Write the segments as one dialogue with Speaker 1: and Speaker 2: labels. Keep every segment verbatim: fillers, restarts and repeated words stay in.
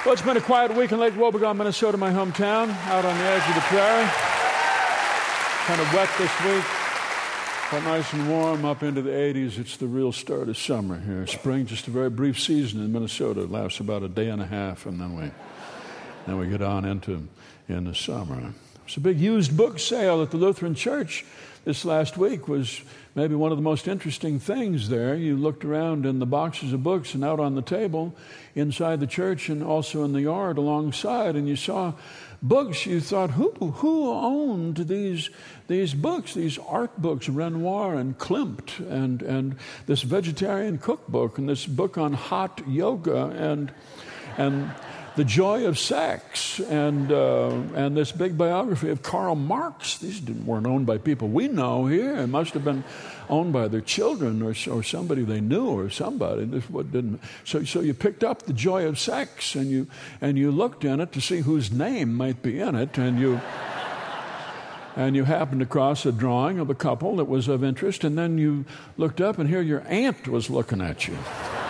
Speaker 1: Well, it's been a quiet week in Lake Wobegon, Minnesota, my hometown, out on the edge of the prairie. Kind of wet this week, but nice and warm up into the eighties. It's the real start of summer here. Spring, just a very brief season in Minnesota. It lasts about a day and a half, and then we then we get on into in the summer. It's a big used book sale at the Lutheran Church this last week. Was maybe one of the most interesting things there. You looked around in the boxes of books and out on the table inside the church and also in the yard alongside, and you saw books. You thought, who who owned these these books, these art books, Renoir and Klimt, and and this vegetarian cookbook, and this book on hot yoga, and and The Joy of Sex, and uh, and this big biography of Karl Marx. These didn't, weren't owned by people we know here. It must have been owned by their children or or somebody they knew or somebody. This what didn't. So so you picked up The Joy of Sex, and you and you looked in it to see whose name might be in it, and you and you happened across a drawing of a couple that was of interest, and then you looked up, and here your aunt was looking at you.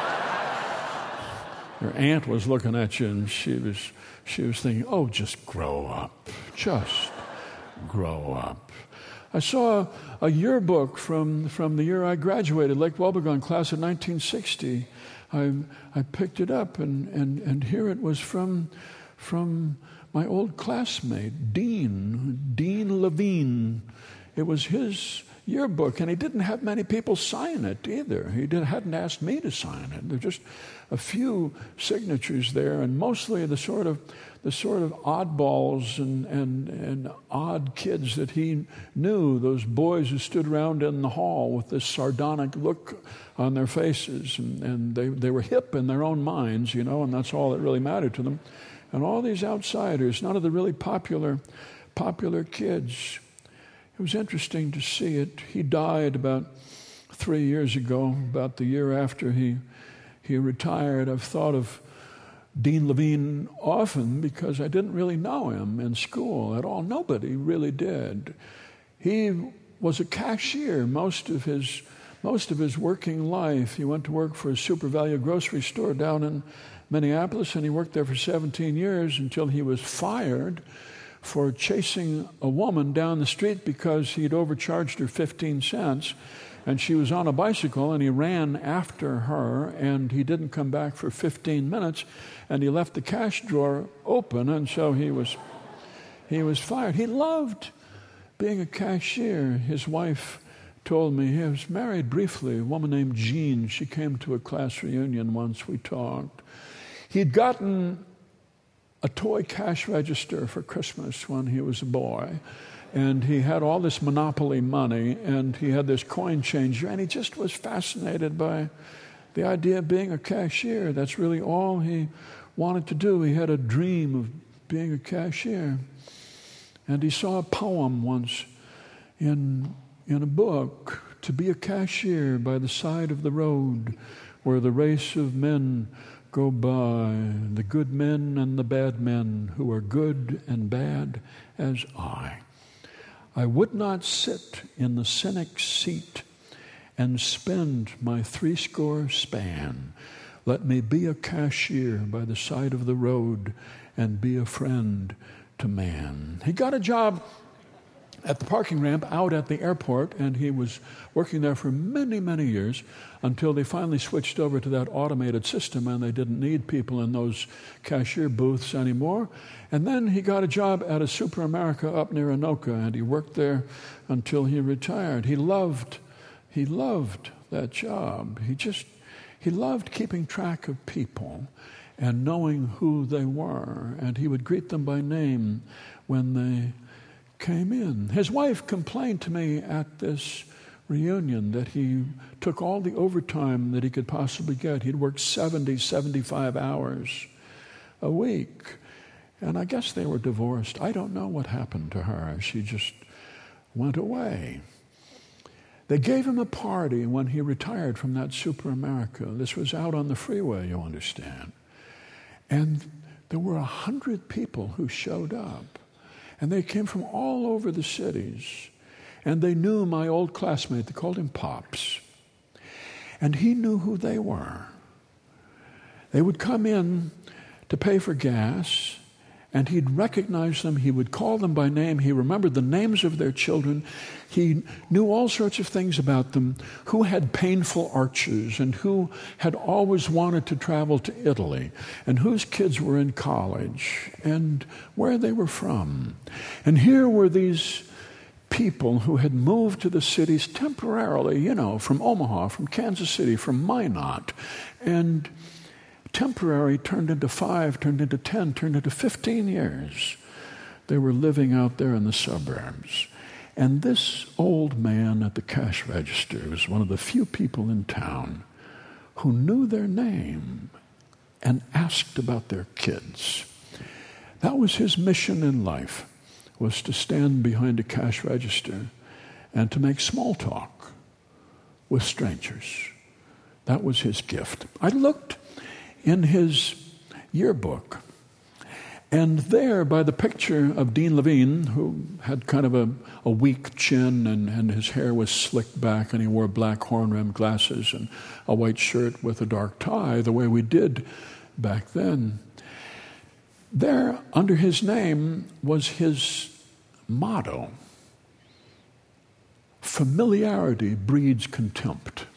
Speaker 1: Your aunt was looking at you, and she was she was thinking, oh, just grow up. Just grow up. I saw a yearbook from, from the year I graduated, Lake Wobegon, class of nineteen sixty. I I picked it up, and, and, and here it was from, from my old classmate, Dean, Dean Levine. It was his yearbook, and he didn't have many people sign it either. He did, hadn't asked me to sign it. There were just a few signatures there, and mostly the sort of the sort of oddballs and, and, and odd kids that he knew, those boys who stood around in the hall with this sardonic look on their faces, and, and they, they were hip in their own minds, you know, and that's all that really mattered to them. And all these outsiders, none of the really popular popular kids. It was interesting to see it. He died about three years ago, about the year after he he retired. I've thought of Dean Levine often because I didn't really know him in school at all. Nobody really did. He was a cashier most of his most of his working life. He went to work for a Super Value grocery store down in Minneapolis, and he worked there for seventeen years until he was fired for chasing a woman down the street because he'd overcharged her fifteen cents, and she was on a bicycle, and he ran after her, and he didn't come back for fifteen minutes, and he left the cash drawer open, and so he was he was fired. He loved being a cashier. His wife told me he was married briefly, a woman named Jean. She came to a class reunion once. We talked. He'd gotten a toy cash register for Christmas when he was a boy, and he had all this Monopoly money, and he had this coin changer, and he just was fascinated by the idea of being a cashier. That's really all he wanted to do. He had a dream of being a cashier, and he saw a poem once in in a book, to be a cashier by the side of the road where the race of men go by, the good men and the bad men who are good and bad as I. I would not sit in the cynic's seat and spend my threescore span. Let me be a cashier by the side of the road and be a friend to man. He got a job at the parking ramp out at the airport, and he was working there for many, many years until they finally switched over to that automated system, and they didn't need people in those cashier booths anymore. And then he got a job at a Super America up near Anoka, and he worked there until he retired. He loved, he loved that job. He just, he loved keeping track of people and knowing who they were, and he would greet them by name when they came in. His wife complained to me at this reunion that he took all the overtime that he could possibly get. He'd worked seventy, seventy-five hours a week. And I guess they were divorced. I don't know what happened to her. She just went away. They gave him a party when he retired from that Super America. This was out on the freeway, you understand. And there were a hundred people who showed up. And they came from all over the cities. And they knew my old classmate. They called him Pops. And he knew who they were. They would come in to pay for gas, and he'd recognize them. He would call them by name. He remembered the names of their children. He knew all sorts of things about them, who had painful arches and who had always wanted to travel to Italy and whose kids were in college and where they were from. And here were these people who had moved to the cities temporarily, you know, from Omaha, from Kansas City, from Minot, and temporary turned into five, turned into ten, turned into fifteen years. They were living out there in the suburbs. And this old man at the cash register was one of the few people in town who knew their name and asked about their kids. That was his mission in life, was to stand behind a cash register and to make small talk with strangers. That was his gift. I looked in his yearbook, and there by the picture of Dean Levine, who had kind of a, a weak chin and, and his hair was slicked back and he wore black horn-rimmed glasses and a white shirt with a dark tie, the way we did back then, there under his name was his motto: familiarity breeds contempt.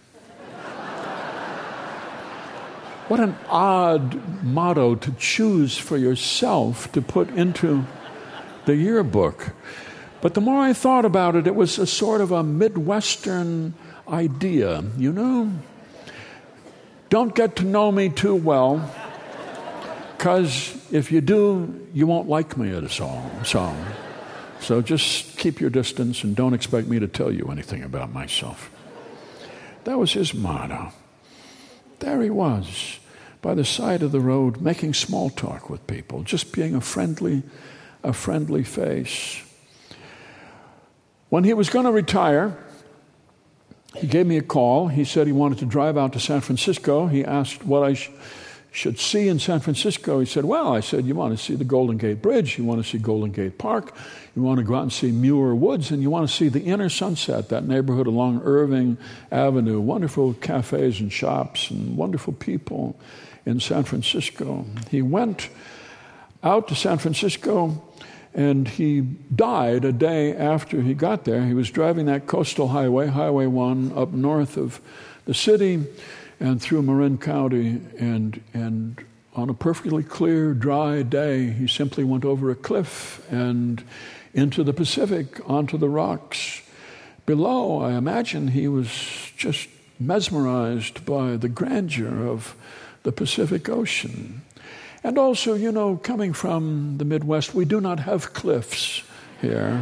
Speaker 1: What an odd motto to choose for yourself to put into the yearbook. But the more I thought about it, it was a sort of a Midwestern idea, you know? Don't get to know me too well, because if you do, you won't like me at a song. So, so just keep your distance and don't expect me to tell you anything about myself. That was his motto. There he was, by the side of the road, making small talk with people, just being a friendly, a friendly face. When he was going to retire, he gave me a call. He said he wanted to drive out to San Francisco. He asked what I sh- should see in San Francisco. He said, well, I said, you want to see the Golden Gate Bridge, you want to see Golden Gate Park, you want to go out and see Muir Woods, and you want to see the inner Sunset, that neighborhood along Irving Avenue, wonderful cafes and shops and wonderful people in San Francisco. He went out to San Francisco, and he died a day after he got there. He was driving that coastal highway, Highway one, up north of the city and through Marin County, and and on a perfectly clear, dry day, he simply went over a cliff and into the Pacific, onto the rocks below. I imagine he was just mesmerized by the grandeur of the Pacific Ocean. And also, you know, coming from the Midwest, we do not have cliffs here.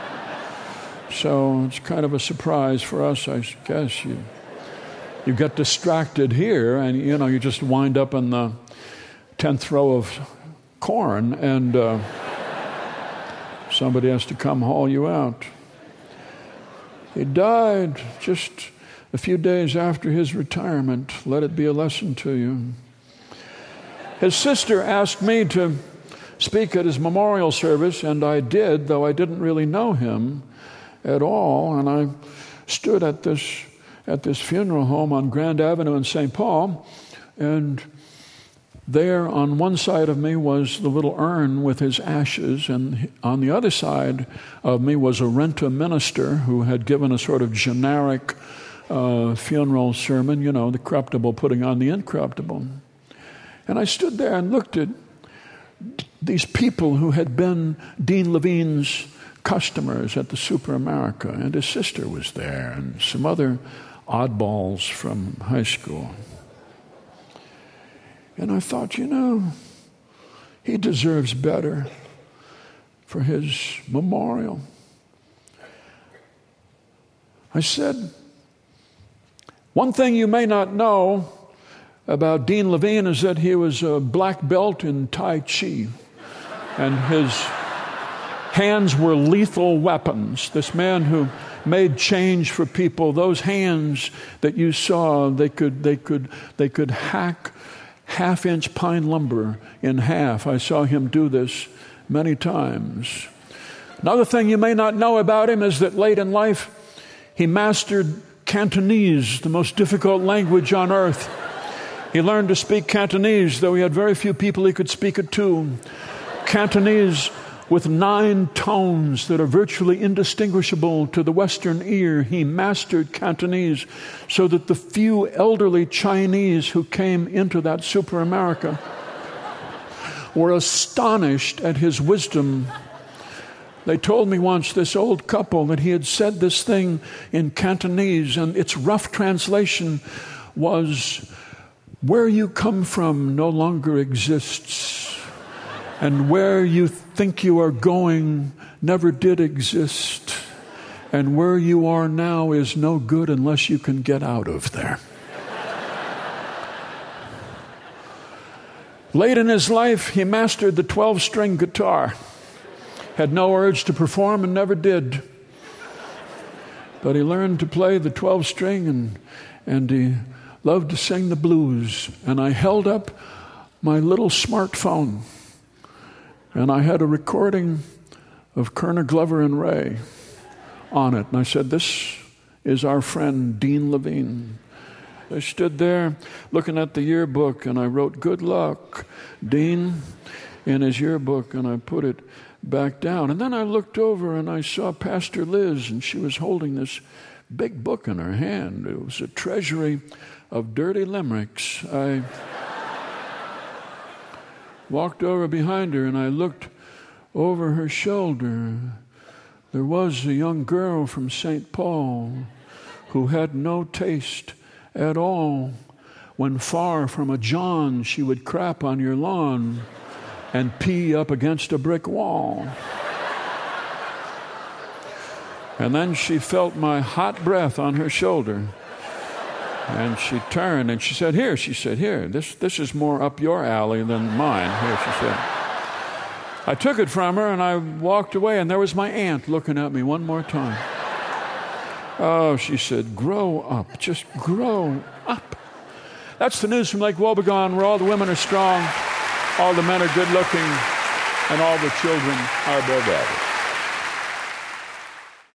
Speaker 1: So it's kind of a surprise for us, I guess. You, you get distracted here, and, you know, you just wind up in the tenth row of corn, and uh, somebody has to come haul you out. He died just a few days after his retirement. Let it be a lesson to you. His sister asked me to speak at his memorial service, and I did, though I didn't really know him at all. And I stood at this at this funeral home on Grand Avenue in Saint Paul, and there on one side of me was the little urn with his ashes, and on the other side of me was a Renta minister who had given a sort of generic uh, funeral sermon, you know, the corruptible putting on the incorruptible. And I stood there and looked at these people who had been Dean Levine's customers at the Super America, and his sister was there, and some other oddballs from high school. And I thought, you know, he deserves better for his memorial. I said, one thing you may not know about Dean Levine is that he was a black belt in Tai Chi, and his hands were lethal weapons. This man who made change for people, those hands that you saw, they could they could they could hack half-inch pine lumber in half. I saw him do this many times. Another thing you may not know about him is that late in life, he mastered Cantonese, the most difficult language on earth. He learned to speak Cantonese, though he had very few people he could speak it to. Cantonese with nine tones that are virtually indistinguishable to the Western ear. He mastered Cantonese so that the few elderly Chinese who came into that super America were astonished at his wisdom. They told me once, this old couple, that he had said this thing in Cantonese, and its rough translation was, "Where you come from no longer exists, and where you think you are going never did exist, and where you are now is no good unless you can get out of there." Late in his life, he mastered the twelve-string guitar. Had no urge to perform and never did. But he learned to play the twelve-string and, and he loved to sing the blues. And I held up my little smartphone and I had a recording of Kerner, Glover, and Ray on it. And I said, "This is our friend Dean Levine." I stood there looking at the yearbook and I wrote, "Good luck, Dean," in his yearbook, and I put it back down. And then I looked over and I saw Pastor Liz, and she was holding this big book in her hand. It was a treasury of dirty limericks. I walked over behind her and I looked over her shoulder. There was a young girl from Saint Paul who had no taste at all. When far from a John, she would crap on your lawn and pee up against a brick wall. And then she felt my hot breath on her shoulder. And she turned and she said, "Here," she said, "here, this, this is more up your alley than mine." Here, she said. I took it from her and I walked away, and there was my aunt looking at me one more time. "Oh," she said, "grow up, just grow up." That's the news from Lake Wobegon, where all the women are strong, all the men are good looking, and all the children are above average.